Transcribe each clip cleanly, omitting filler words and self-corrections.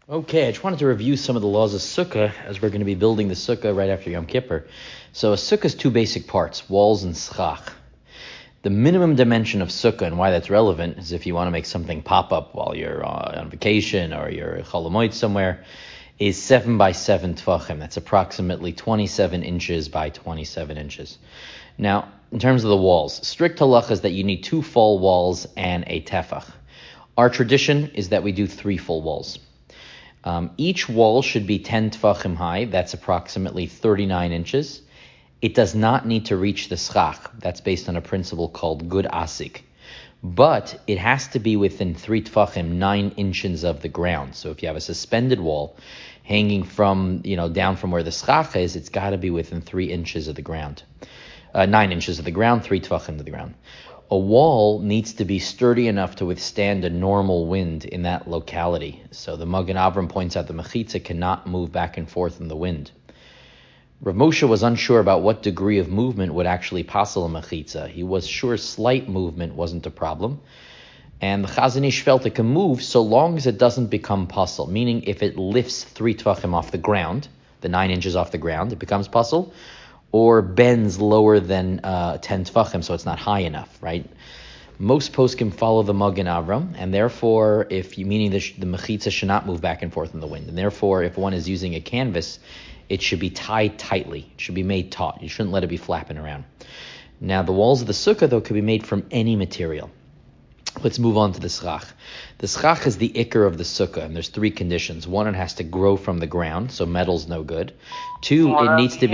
Okay, I just wanted to review some of the laws of Sukkah as we're going to be building the Sukkah right after Yom Kippur. So a Sukkah is two basic parts, walls and schach. The minimum dimension of Sukkah and why that's relevant is if you want to make something pop up while you're on vacation or you're cholamoid somewhere, is 7 by 7 tvachim. That's approximately 27 inches by 27 inches. Now, in terms of the walls, strict halacha is that you need 2 full walls and a tefach. Our tradition is that we do 3 full walls. Each wall should be 10 tvachim high. That's approximately 39 inches. It does not need to reach the schach. That's based on a principle called gud asik. But it has to be within 3 tvachim, 9 inches of the ground. So if you have a suspended wall hanging from, down from where the schach is, it's got to be within 3 inches of the ground. 9 inches of the ground, 3 tvachim to the ground. A wall needs to be sturdy enough to withstand a normal wind in that locality. So the Magen Avram points out the mechitza cannot move back and forth in the wind. Rav Moshe was unsure about what degree of movement would actually passel a mechitza. He was sure slight movement wasn't a problem. And the Chazon Ish felt it can move so long as it doesn't become passel, meaning if it lifts 3 tvachim off the ground, the 9 inches off the ground, it becomes passel, or bends lower than 10 tvachim, so it's not high enough, right? Most poskim follow the Magen Avram, and therefore, meaning the mechitza should not move back and forth in the wind, and therefore, if one is using a canvas, it should be tied tightly. It should be made taut. You shouldn't let it be flapping around. Now, the walls of the sukkah, though, could be made from any material. Let's move on to the schach. The schach is the ikar of the sukkah, and there's 3 conditions. 1, it has to grow from the ground, so metal's no good. 2, it needs to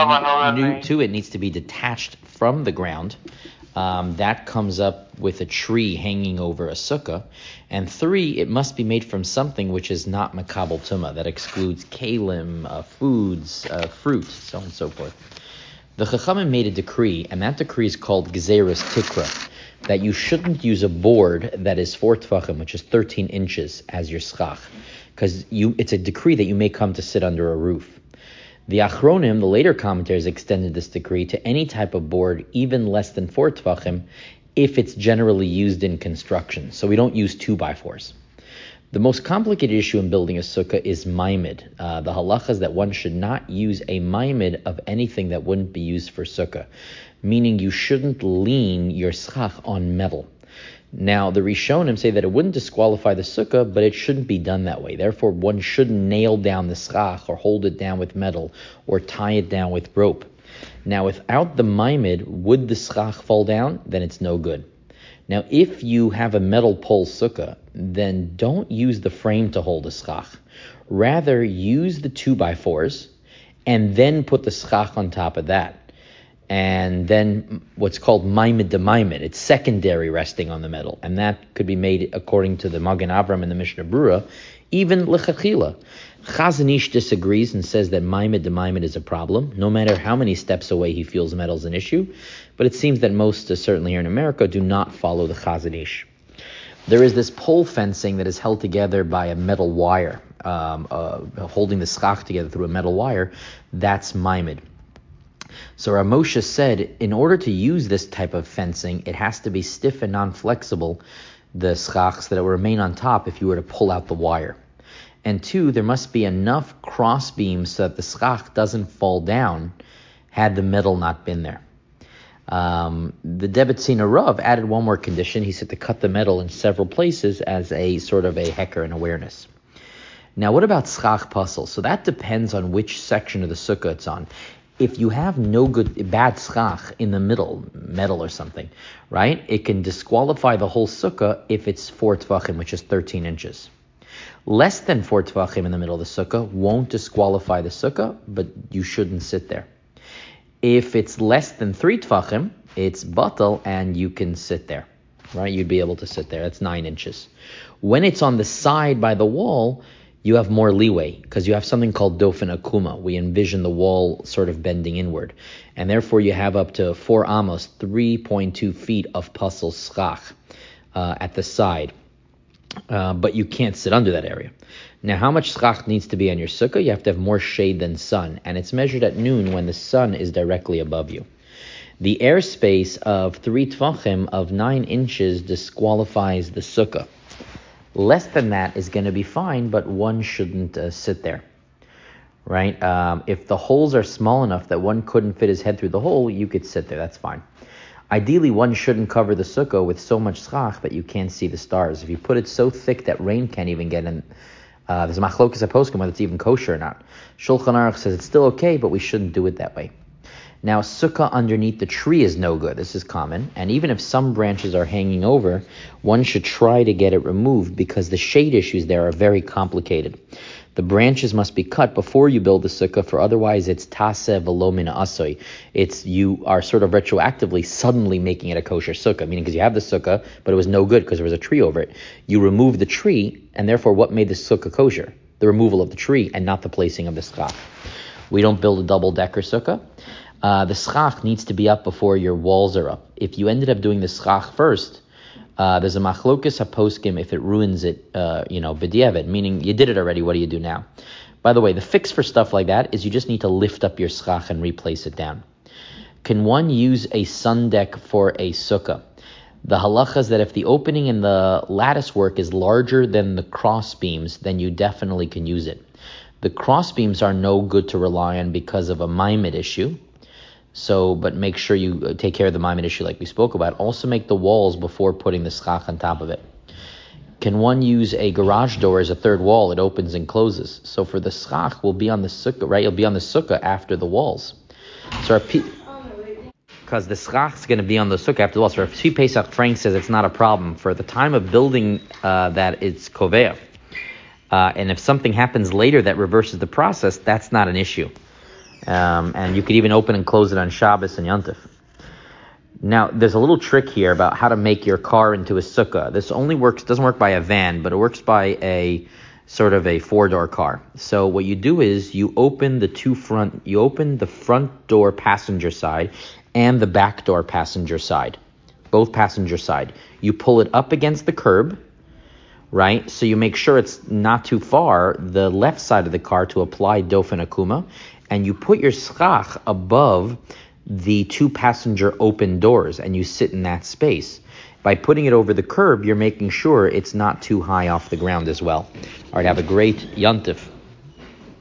be detached from the ground. That comes up with a tree hanging over a sukkah. And 3, it must be made from something which is not makabel tumah. That excludes kalim, foods, fruit, so on and so forth. The Chachamim made a decree, and that decree is called Gezeras Tikra, that you shouldn't use a board that is 4 tvachim, which is 13 inches, as your schach, because it's a decree that you may come to sit under a roof. The Achronim, the later commentaries, extended this decree to any type of board, even less than 4 tvachim, if it's generally used in construction. So we don't use 2x4s. The most complicated issue in building a sukkah is maimid. The halacha is that one should not use a maimid of anything that wouldn't be used for sukkah, meaning you shouldn't lean your schach on metal. Now, the Rishonim say that it wouldn't disqualify the sukkah, but it shouldn't be done that way. Therefore, one shouldn't nail down the schach or hold it down with metal or tie it down with rope. Now, without the maimid, would the schach fall down? Then it's no good. Now, if you have a metal pole sukkah, then don't use the frame to hold the schach. Rather, use the 2x4s and then put the schach on top of that. And then what's called maimid de maimid, it's secondary resting on the metal. And that could be made according to the Magen Avram and the Mishnah Brura, even lechatchila. Chazon Ish disagrees and says that maimid de maimid is a problem, no matter how many steps away he feels metal's an issue. But it seems that most, certainly here in America, do not follow the Chazon Ish. There is this pole fencing that is held together by a metal wire, holding the schach together through a metal wire. That's maimid. So Rav Moshe said, in order to use this type of fencing, it has to be stiff and non-flexible, the schachs, that it will remain on top if you were to pull out the wire. And 2, there must be enough cross beams so that the schach doesn't fall down had the metal not been there. The Debetzina Rav added one more condition. He said to cut the metal in several places as a sort of a hecker and awareness. Now, what about schach puzzle? So that depends on which section of the sukkah it's on. If you have bad schach in the middle, metal or something, right, it can disqualify the whole sukkah if it's 4 tvachim, which is 13 inches. Less than 4 tvachim in the middle of the sukkah won't disqualify the sukkah, but you shouldn't sit there. If it's less than 3 tvachim, it's batal and you can sit there, right? You'd be able to sit there. That's 9 inches. When it's on the side by the wall, you have more leeway because you have something called dofen akuma. We envision the wall sort of bending inward. And therefore you have up to 4 amos, 3.2 feet of puzzle schach at the side. But you can't sit under that area. Now, how much schach needs to be on your sukkah? You have to have more shade than sun. And it's measured at noon when the sun is directly above you. The airspace of 3 tvachim of 9 inches disqualifies the sukkah. Less than that is going to be fine, but one shouldn't sit there, right? If the holes are small enough that one couldn't fit his head through the hole, you could sit there. That's fine. Ideally, one shouldn't cover the sukkah with so much schach that you can't see the stars. If you put it so thick that rain can't even get in, there's a machlokas poskim whether it's even kosher or not. Shulchan Aruch says it's still okay, but we shouldn't do it that way. Now, sukkah underneath the tree is no good. This is common. And even if some branches are hanging over, one should try to get it removed because the shade issues there are very complicated. The branches must be cut before you build the sukkah, for otherwise it's taseh v'lo min asoy. You are sort of retroactively suddenly making it a kosher sukkah, meaning because you have the sukkah, but it was no good because there was a tree over it. You remove the tree, and therefore what made the sukkah kosher? The removal of the tree and not the placing of the schach. We don't build a double-decker sukkah. The schach needs to be up before your walls are up. If you ended up doing the schach first, there's a machlokas haposkim if it ruins it, b'diavad, meaning you did it already, what do you do now? By the way, the fix for stuff like that is you just need to lift up your schach and replace it down. Can one use a sun deck for a sukkah? The halacha is that if the opening in the lattice work is larger than the cross beams, then you definitely can use it. The cross beams are no good to rely on because of a maimed issue. But make sure you take care of the maimed issue like we spoke about. Also make the walls before putting the schach on top of it. Can one use a garage door as a third wall? It opens and closes. So for the schach, will be on the sukkah, right? It'll be on the sukkah after the walls. Because the schach is going to be on the sukkah after the walls. So Rav Pesach Frank says it's not a problem. For the time of building that it's koveah. And if something happens later that reverses the process, that's not an issue. And you could even open and close it on Shabbos and Yontif. Now, there's a little trick here about how to make your car into a sukkah. This doesn't work by a van, but it works by a sort of a 4-door car. So what you do is you open the front door passenger side and the back door passenger side, both passenger side. You pull it up against the curb, right? So you make sure it's not too far, the left side of the car, to apply dofen akuma, and you put your schach above the 2 passenger open doors, and you sit in that space. By putting it over the curb, you're making sure it's not too high off the ground as well. All right, have a great Yontif.